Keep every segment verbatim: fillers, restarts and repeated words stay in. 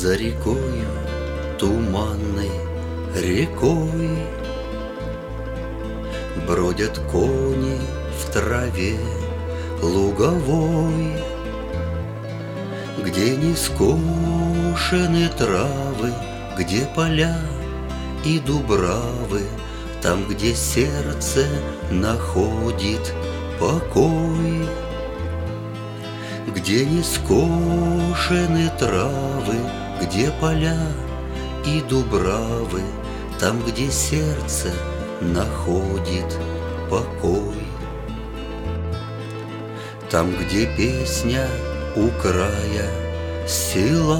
За рекою, туманной рекой, бродят кони в траве луговой, где не скошены травы, где поля и дубравы, там, где сердце находит покой, где не скошены травы, где поля и дубравы, там, где сердце находит покой. Там, где песня у края села,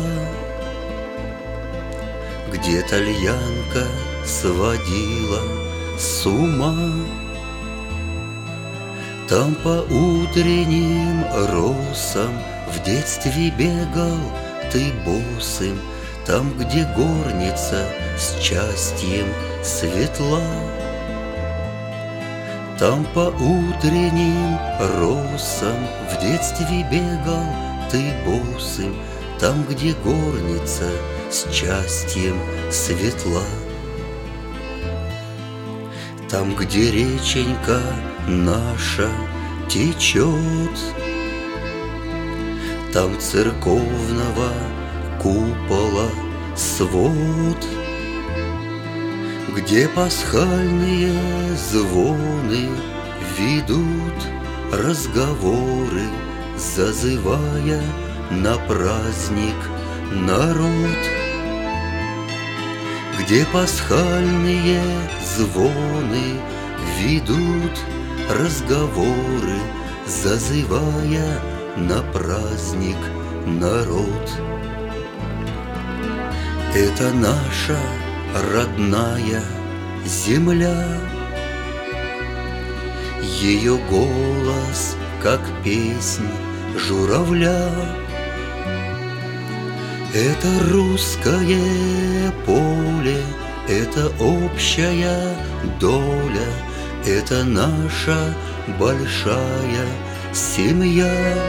где тальянка сводила с ума, там по утренним росам в детстве бегал ты босым, там, где горница с счастьем светла. Там по утренним росам в детстве бегал ты босым, там, где горница с счастьем светла. Там, где реченька наша течет, там церковного купола свод, где пасхальные звоны ведут разговоры, зазывая на праздник народ. Где пасхальные звоны ведут разговоры, зазывая на праздник народ. Это наша родная земля, ее голос, как песнь журавля. Это русское поле, это общая доля, это наша большая семья.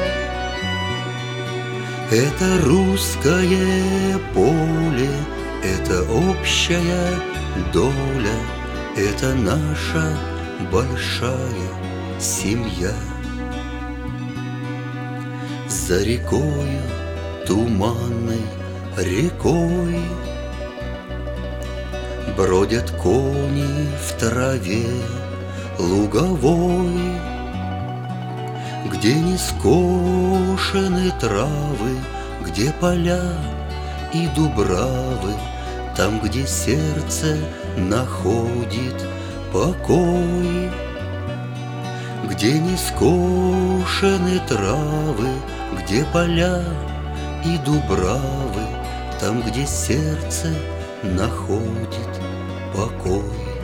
Это русское поле, это общая доля, это наша большая семья. За рекою, туманной рекой, бродят кони в траве луговой, где не скошены травы, где поля и дубравы, там, где сердце находит покой, где не скошены травы, где поля и дубравы, там, где сердце находит покой.